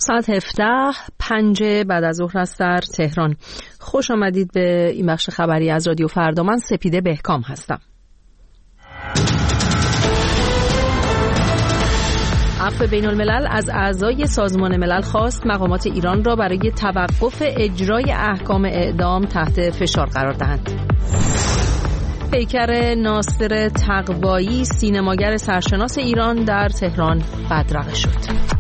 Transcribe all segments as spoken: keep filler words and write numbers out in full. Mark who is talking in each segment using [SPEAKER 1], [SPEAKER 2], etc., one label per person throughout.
[SPEAKER 1] ساعت هفده پنج بعد از ظهر است در تهران. خوش آمدید به این بخش خبری از رادیو فردا. من سپیده بهکام هستم. عفو بین الملل از اعضای سازمان ملل خواست مقامات ایران را برای توقف اجرای احکام اعدام تحت فشار قرار دهند. پیکر ناصر تقوایی سینماگر سرشناس ایران در تهران بدرقه شد.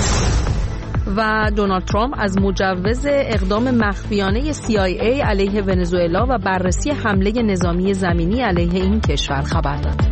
[SPEAKER 1] و دونالد ترامپ از مجوز اقدام مخفیانه سی آی ای علیه ونزوئلا و بررسی حمله نظامی زمینی علیه این کشور خبر داد.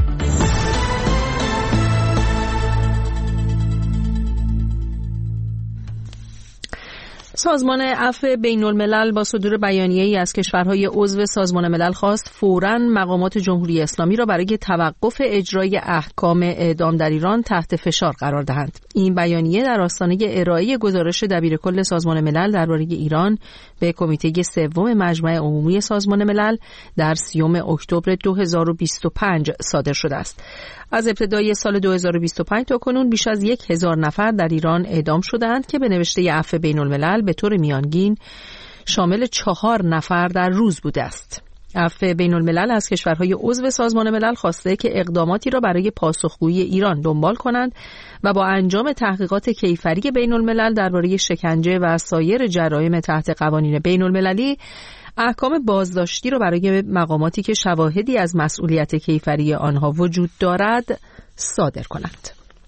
[SPEAKER 1] سازمان عفو بین الملل با صدور بیانیه‌ای از کشورهای عضو سازمان ملل خواست فوراً مقامات جمهوری اسلامی را برای توقف اجرای احکام اعدام در ایران تحت فشار قرار دهند. این بیانیه در آستانه ارائه گزارش دبیرکل سازمان ملل درباره ایران به کمیته سوم مجمع عمومی سازمان ملل در سیوم اکتبر دو هزار و بیست و پنج صادر شده است. از ابتدای سال دو هزار و بیست و پنج تا کنون بیش از یک هزار نفر در ایران اعدام شدند که به نوشته عفو بین الملل به طور میانگین شامل چهار نفر در روز بوده است. عفو بین الملل از کشورهای عضو سازمان ملل خواسته که اقداماتی را برای پاسخگویی ایران دنبال کنند و با انجام تحقیقات کیفری بین الملل درباره شکنجه و سایر جرایم تحت قوانین بین المللی احکام بازداشتی را برای مقاماتی که شواهدی از مسئولیت کیفری آنها وجود دارد صادر کنند.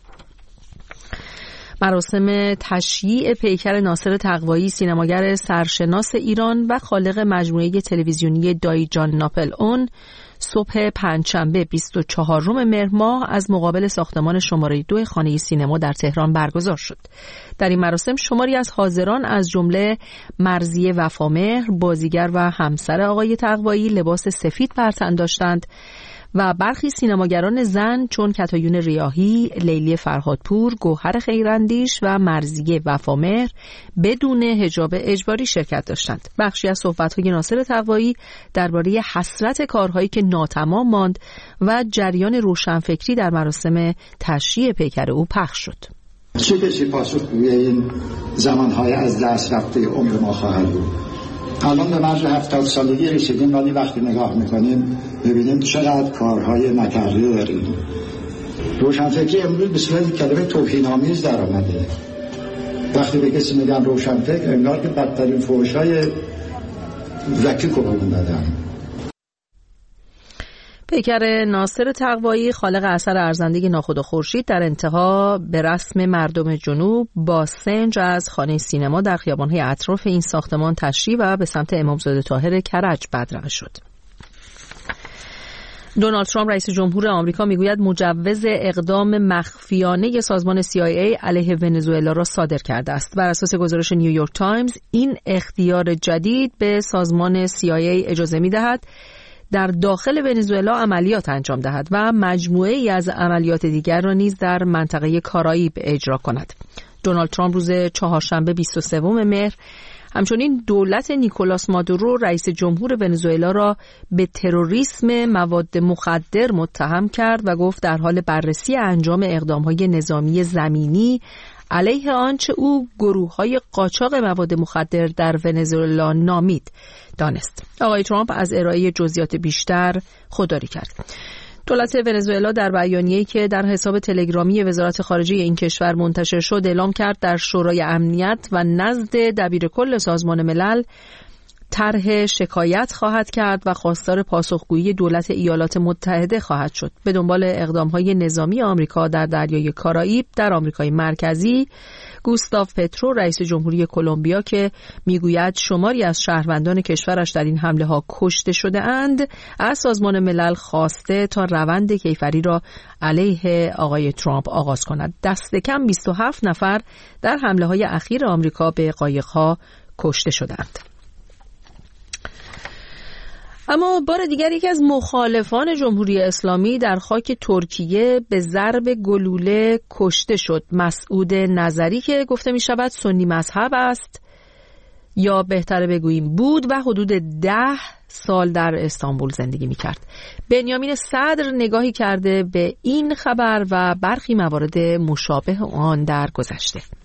[SPEAKER 1] مراسم تشییع پیکر ناصر تقوایی سینماگر سرشناس ایران و خالق مجموعه تلویزیونی دایی جان ناپل اون صبح پنجشنبه بیست و چهارم مهر ماه از مقابل ساختمان شماره دو خانه سینما در تهران برگزار شد. در این مراسم شماری از حاضران از جمله مرضیه وفامهر بازیگر و همسر آقای تقوایی لباس سفید بر تن داشتند و برخی سینماگران زن چون کتایون ریاحی، لیلی فرهادپور، گوهر خیراندیش و مرضیه وفامهر بدون حجاب اجباری شرکت داشتند. بخشی از صحبت‌های ناصر تقوایی درباره حسرت کارهایی که ناتمام ماند و جریان روشنفکری در مراسم تشییع پیکر او پخش شد.
[SPEAKER 2] چه کسی پاسخگوی این زمانهای از دست رفته عمر ما خواهد بود؟ الان به مرز هفتاد سالگی رسیدیم ولی وقتی نگاه میکنیم ببینیم چقدر کارهای نکرده داریم. روشنفکری امروز به صورت کلمه توهین‌آمیز در آمده. وقتی به کسی میگن روشنفکر انگار که بدترین فحش‌های وکی قربون دادن.
[SPEAKER 1] پیکر ناصر تقوایی خالق اثر ارزنده ناخدا خورشید در انتها به رسم مردم جنوب با سنج از خانه سینما در خیابان‌های اطراف این ساختمان تشریح و به سمت امامزاده طاهر کرج بدرقه شد. دونالد ترامپ رئیس جمهور آمریکا میگوید مجوز اقدام مخفیانه سازمان سی آی ای علیه ونزوئلا را صادر کرده است. بر اساس گزارش نیویورک تایمز این اختیار جدید به سازمان سی آی ای اجازه می‌دهد در داخل ونزوئلا عملیات انجام دهد و مجموعه ای از عملیات دیگر را نیز در منطقه کارائیب اجرا کند. دونالد ترامپ روز چهارشنبه بیست و سوم مهر همچنین دولت نیکولاس مادورو رئیس جمهور ونزوئلا را به تروریسم مواد مخدر متهم کرد و گفت در حال بررسی انجام اقدام‌های نظامی زمینی علیه آنچه او گروه‌های قاچاق مواد مخدر در ونزوئلا نامید دانست. آقای ترامپ از ارائه جزئیات بیشتر خودداری کرد. دولت ونزوئلا در بیانیه‌ای که در حساب تلگرامی وزارت خارجه این کشور منتشر شد اعلام کرد در شورای امنیت و نزد دبیرکل سازمان ملل طرح شکایت خواهد کرد و خواستار پاسخگویی دولت ایالات متحده خواهد شد. به دنبال اقدام‌های نظامی آمریکا در دریای کارائیب در آمریکای مرکزی، گوستاو پترو رئیس جمهوری کلمبیا که میگوید شماری از شهروندان کشورش در این حمله ها کشته شده اند، از سازمان ملل خواسته تا روند کیفری را علیه آقای ترامپ آغاز کند. دست کم بیست و هفت نفر در حمله های اخیر آمریکا به قایق‌ها کشته شدند. اما بار دیگر یکی از مخالفان جمهوری اسلامی در خاک ترکیه به ضرب گلوله کشته شد. مسعود نظری که گفته می شود سنی مذهب است یا بهتره بگوییم بود و حدود ده سال در استانبول زندگی می کرد. بنیامین صدر نگاهی کرده به این خبر و برخی موارد مشابه آن در گذشته.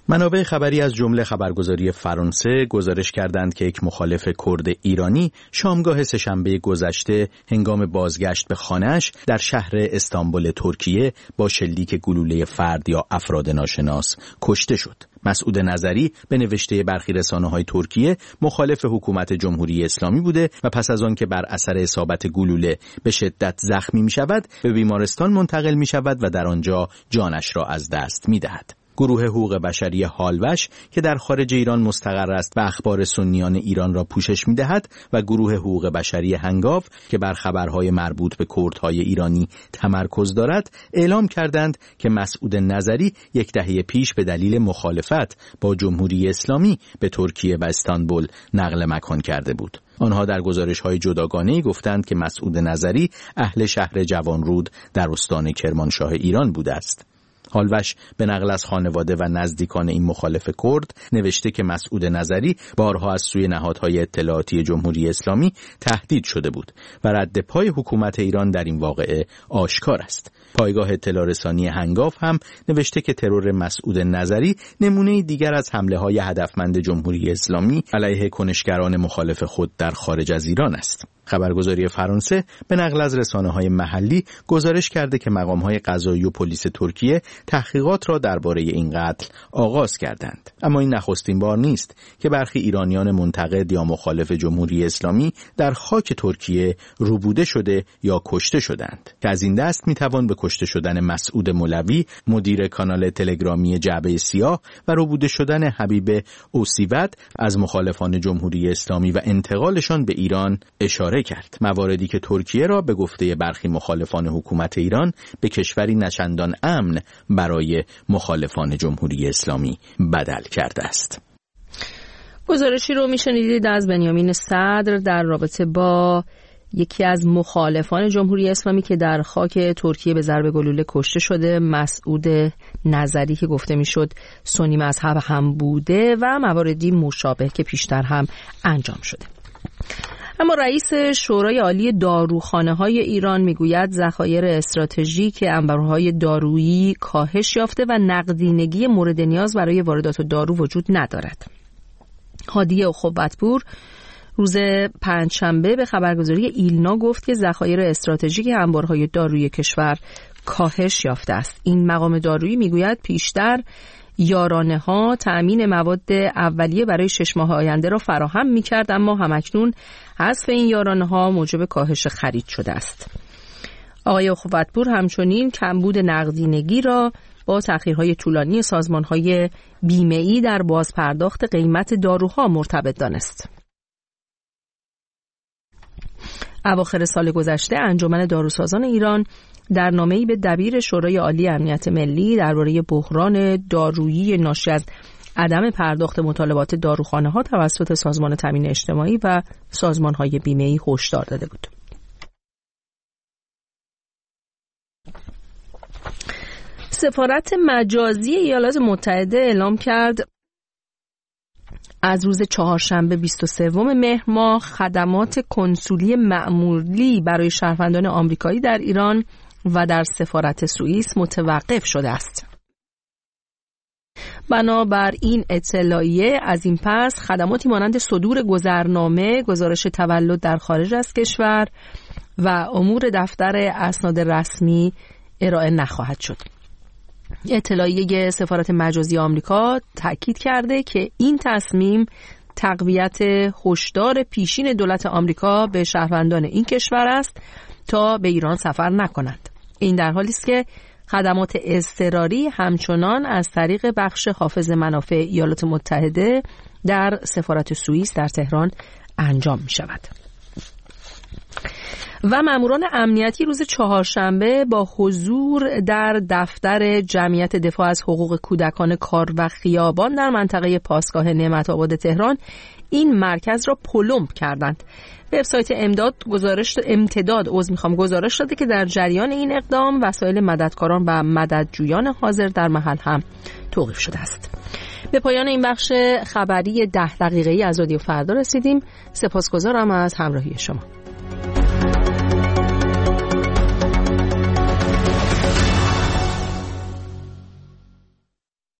[SPEAKER 3] منابع خبری از جمله خبرگزاری فرانسه گزارش کردند که یک مخالف کرد ایرانی شامگاه سه‌شنبه گذشته هنگام بازگشت به خانه‌اش در شهر استانبول ترکیه با شلیک گلوله فرد یا افراد ناشناس کشته شد. مسعود نظری به نوشته برخی رسانه‌های ترکیه مخالف حکومت جمهوری اسلامی بوده و پس از آن که بر اثر اصابت گلوله به شدت زخمی می‌شود به بیمارستان منتقل می‌شود و در آنجا جانش را از دست می‌دهد. گروه حقوق بشری هالوش که در خارج ایران مستقر است و اخبار سنیان ایران را پوشش می‌دهد و گروه حقوق بشری هنگاو که بر خبرهای مربوط به کردهای ایرانی تمرکز دارد اعلام کردند که مسعود نظری یک دهه پیش به دلیل مخالفت با جمهوری اسلامی به ترکیه و استانبول نقل مکان کرده بود. آنها در گزارش‌های جداگانه‌ای گفتند که مسعود نظری اهل شهر جوانرود در استان کرمانشاه ایران بوده است. هالوش به نقل از خانواده و نزدیکان این مخالف کرد نوشته که مسعود نظری بارها از سوی نهادهای اطلاعاتی جمهوری اسلامی تهدید شده بود و رد پای حکومت ایران در این واقعه آشکار است. پایگاه اطلاع رسانی هنگاو هم نوشته که ترور مسعود نظری نمونه دیگر از حمله‌های هدفمند جمهوری اسلامی علیه کنشگران مخالف خود در خارج از ایران است. خبرگزاری فرانسه به نقل از رسانه‌های محلی گزارش کرده که مقام‌های قضایی و پلیس ترکیه تحقیقات را درباره این قتل آغاز کردند. اما این نخستین بار نیست که برخی ایرانیان منتقد یا مخالف جمهوری اسلامی در خاک ترکیه روبوده شده یا کشته شدند که از این دست می‌توان به کشته شدن مسعود مولوی مدیر کانال تلگرامی جعبه سیاه و روبوده شدن حبیب اوسیود از مخالفان جمهوری اسلامی و انتقالشان به ایران اشاره کرد. مواردی که ترکیه را به گفته برخی مخالفان حکومت ایران به کشوری نچندان امن برای مخالفان جمهوری اسلامی بدل کرده است.
[SPEAKER 1] گزارشی رو میشنیدید از بنیامین صدر در رابطه با یکی از مخالفان جمهوری اسلامی که در خاک ترکیه به ضرب گلوله کشته شده، مسعود نظری که گفته میشد سنی مذهب هم بوده و مواردی مشابه که پیشتر هم انجام شده. اما رئیس شورای عالی داروخانه‌های ایران میگوید ذخایر استراتژیک انبارهای دارویی کاهش یافته و نقدینگی مورد نیاز برای واردات دارو وجود ندارد. هادی اخوت‌پور روز پنجشنبه به خبرگزاری ایلنا گفت که ذخایر استراتژیک انبارهای دارویی کشور کاهش یافته است. این مقام دارویی میگوید پیشتر یارانه ها تأمین مواد اولیه برای شش ماه آینده را فراهم می کرد، اما همکنون حذف این یارانه ها موجب کاهش خرید شده است. آقای اخوت‌پور همچنین کمبود نقدینگی را با تأخیرهای طولانی سازمان‌های بیمه‌ای در بازپرداخت قیمت داروها مرتبط دانست. اواخر سال گذشته انجمن داروسازان ایران در نامه‌ای به دبیر شورای عالی امنیت ملی درباره بحران دارویی ناشی از عدم پرداخت مطالبات داروخانه‌ها توسط سازمان تامین اجتماعی و سازمان‌های بیمه‌ای هشدار داده بود. سفارت مجازی ایالات متحده اعلام کرد از روز چهارشنبه بیست و سوم مهر ماه خدمات کنسولی معمولی برای شهروندان آمریکایی در ایران و در سفارت سوئیس متوقف شده است. بنابر این اطلاعیه از این پس خدماتی مانند صدور گذرنامه، گزارش تولد در خارج از کشور و امور دفتر اسناد رسمی ارائه نخواهد شد. اطلاعیه سفارت مجازی آمریکا تاکید کرده که این تصمیم تقویت هشدار پیشین دولت آمریکا به شهروندان این کشور است تا به ایران سفر نکنند. این در حالی است که خدمات اضطراری همچنان از طریق بخش حافظ منافع ایالات متحده در سفارت سوئیس در تهران انجام می شود. و ماموران امنیتی روز چهارشنبه با حضور در دفتر جمعیت دفاع از حقوق کودکان کار و خیابان در منطقه پاسگاه نعمت آباد تهران این مرکز را پلمب کردند. وبسایت امداد گزارش امتداد عذر میخوام گزارش داده که در جریان این اقدام وسایل مددکاران و مددجویان حاضر در محل هم توقیف شده است. به پایان این بخش خبری ده دقیقه‌ای از رادیو فردا رسیدیم. سپاسگزارم از همراهی شما.